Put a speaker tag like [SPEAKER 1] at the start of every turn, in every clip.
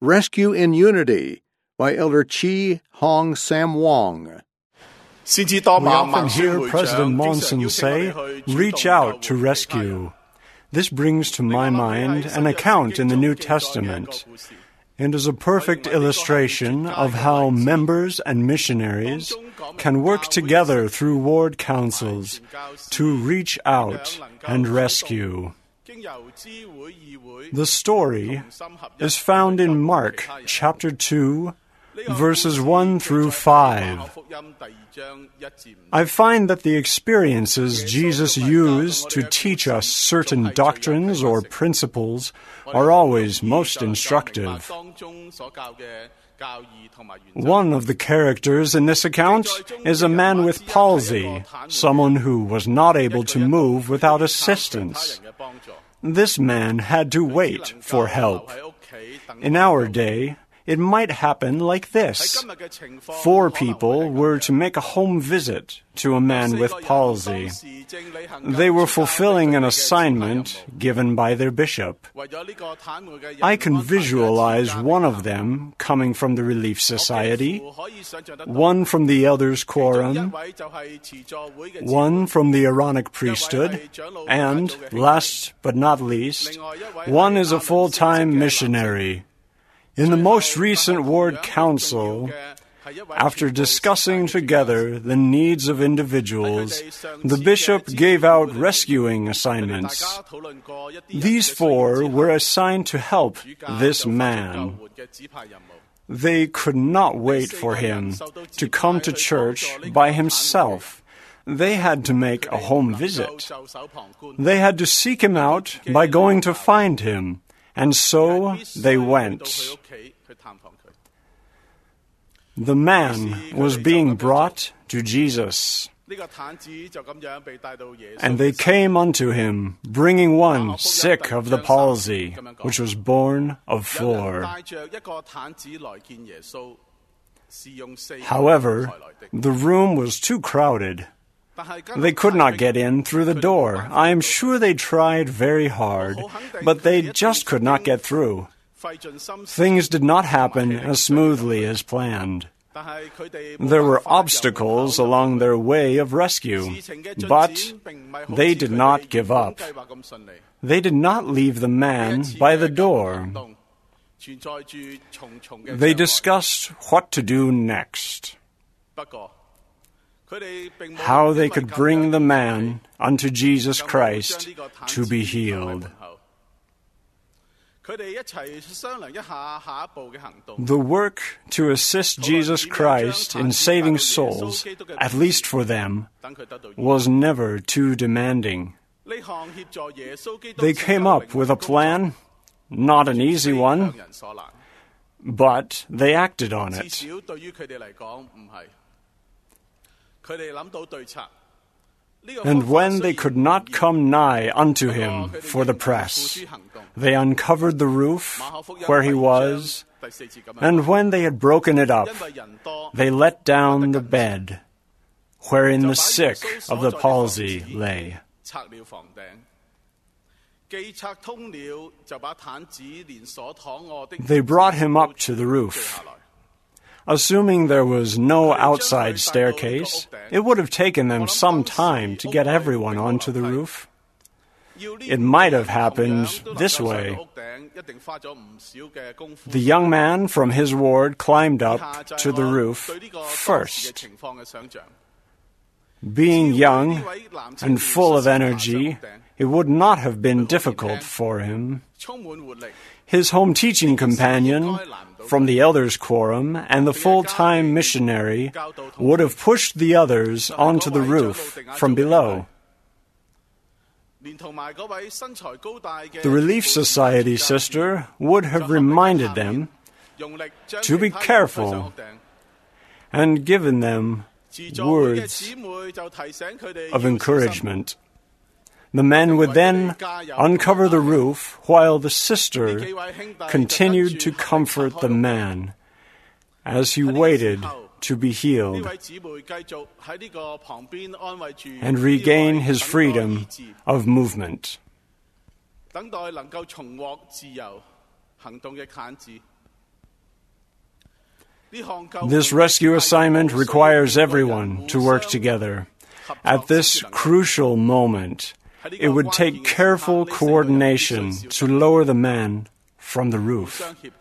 [SPEAKER 1] Rescue in Unity by Elder Chi Hong Sam Wong.
[SPEAKER 2] We often hear President Monson say, "Reach out to rescue." This brings to my mind an account in the New Testament, and is a perfect illustration of how members and missionaries can work together through ward councils to reach out and rescue. The story is found in Mark chapter 2, verses 1 through 5. I find that the experiences Jesus used to teach us certain doctrines or principles are always most instructive. One of the characters in this account is a man with palsy, someone who was not able to move without assistance. This man had to wait for help. In our day, it might happen like this. 4 people were to make a home visit to a man with palsy. They were fulfilling an assignment given by their bishop. I can visualize one of them coming from the Relief Society, one from the Elders Quorum, one from the Aaronic priesthood, and, last but not least, one is a full-time missionary. In the most recent ward council, after discussing together the needs of individuals, the bishop gave out rescuing assignments. These 4 were assigned to help this man. They could not wait for him to come to church by himself. They had to make a home visit. They had to seek him out by going to find him. And so they went. The man was being brought to Jesus. And they came unto him, bringing one sick of the palsy, which was born of 4. However, the room was too crowded. They could not get in through the door. I am sure they tried very hard, but they just could not get through. Things did not happen as smoothly as planned. There were obstacles along their way of rescue, but they did not give up. They did not leave the man by the door. They discussed what to do next, how they could bring the man unto Jesus Christ to be healed. The work to assist Jesus Christ in saving souls, at least for them, was never too demanding. They came up with a plan, not an easy one, but they acted on it. And when they could not come nigh unto him for the press, they uncovered the roof where he was, and when they had broken it up, they let down the bed wherein the sick of the palsy lay. They brought him up to the roof. Assuming there was no outside staircase, it would have taken them some time to get everyone onto the roof. It might have happened this way. The young man from his ward climbed up to the roof first. Being young and full of energy, it would not have been difficult for him. His home teaching companion from the Elders Quorum and the full-time missionary would have pushed the others onto the roof from below. The Relief Society sister would have reminded them to be careful and given them words of encouragement. The men would then uncover the roof while the sister continued to comfort the man as he waited to be healed and regain his freedom of This rescue assignment requires everyone to work together. At this crucial moment, it would take careful coordination to lower the man from the roof.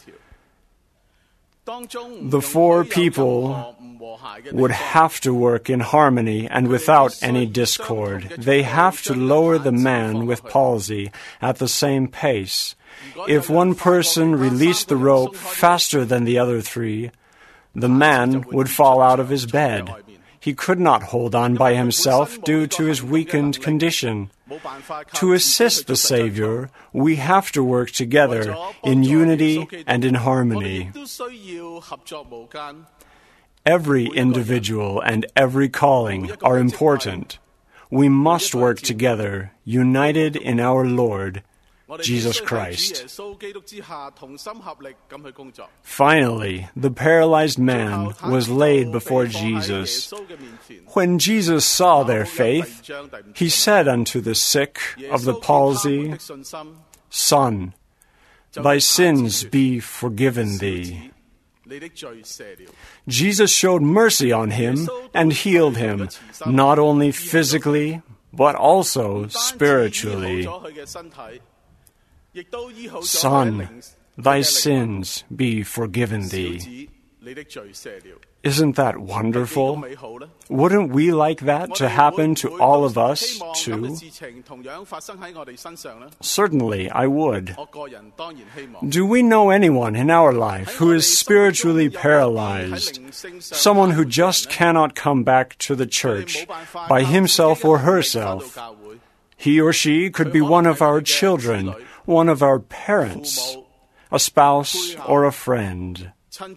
[SPEAKER 2] The 4 people would have to work in harmony and without any discord. They have to lower the man with palsy at the same pace. If one person released the rope faster than the other 3, the man would fall out of his bed. He could not hold on by himself due to his weakened condition. To assist the Savior, we have to work together in unity and in harmony. Every individual and every calling are important. We must work together, united in our Lord, Jesus Christ. Finally, the paralyzed man was laid before Jesus. When Jesus saw their faith, he said unto the sick of the palsy, "Son, thy sins be forgiven thee." Jesus showed mercy on him and healed him, not only physically, but also spiritually. "Son, thy sins be forgiven thee." Isn't that wonderful? Wouldn't we like that to happen to all of us, too? Certainly, I would. Do we know anyone in our life who is spiritually paralyzed? Someone who just cannot come back to the church by himself or herself? He or she could be one of our children, one of our parents, a spouse, or a friend.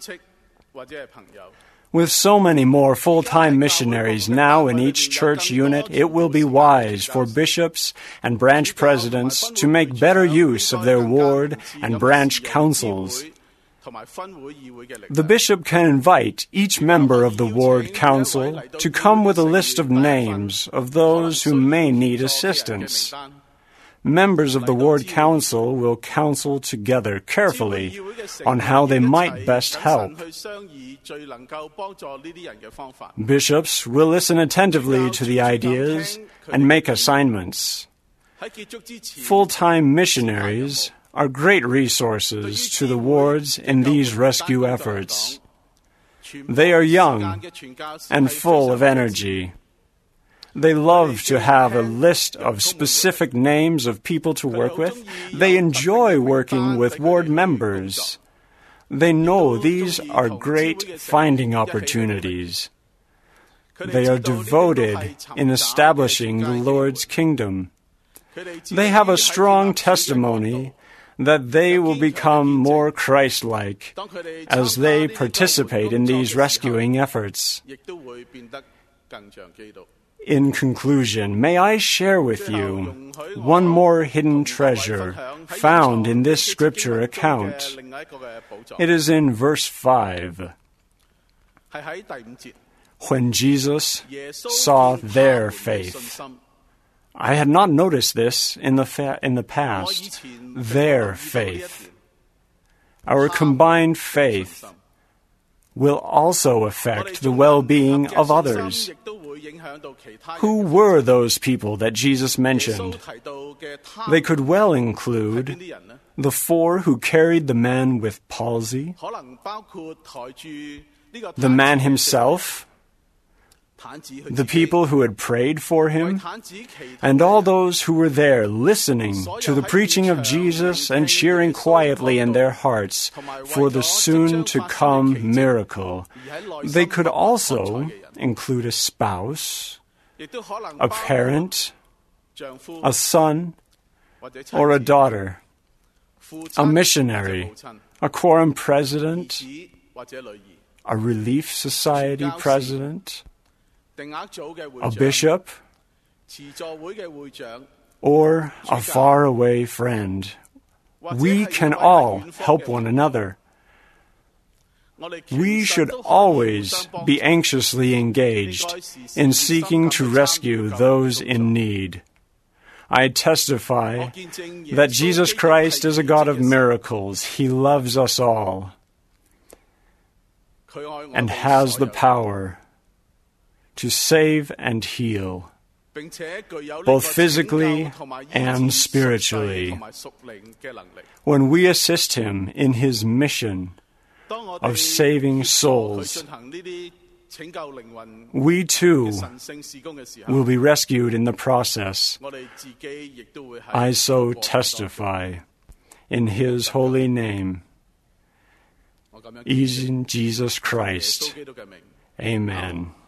[SPEAKER 2] With so many more full-time missionaries now in each church unit, it will be wise for bishops and branch presidents to make better use of their ward and branch councils. The bishop can invite each member of the ward council to come with a list of names of those who may need assistance. Members of the ward council will counsel together carefully on how they might best help. Bishops will listen attentively to the ideas and make assignments. Full-time missionaries are great resources to the wards in these rescue efforts. They are young and full of energy. They love to have a list of specific names of people to work with. They enjoy working with ward members. They know these are great finding opportunities. They are devoted in establishing the Lord's kingdom. They have a strong testimony that they will become more Christ-like as they participate in these rescuing efforts. In conclusion, may I share with you one more hidden treasure found in this scripture account. It is in verse 5. When Jesus saw their faith. I had not noticed this in the past. Their faith. Our combined faith will also affect the well-being of others. Who were those people that Jesus mentioned? They could well include the 4 who carried the man with palsy, the man himself, the people who had prayed for him, and all those who were there listening to the preaching of Jesus and cheering quietly in their hearts for the soon-to-come miracle. They could also include a spouse, a parent, a son, or a daughter, a missionary, a quorum president, a relief society president, a bishop, or a faraway friend. We can all help one another. We should always be anxiously engaged in seeking to rescue those in need. I testify that Jesus Christ is a God of miracles. He loves us all. and has the power to save and heal, both physically and spiritually. When we assist him in his mission of saving souls, we too will be rescued in the process. I so testify in his holy name, in Jesus Christ. Amen.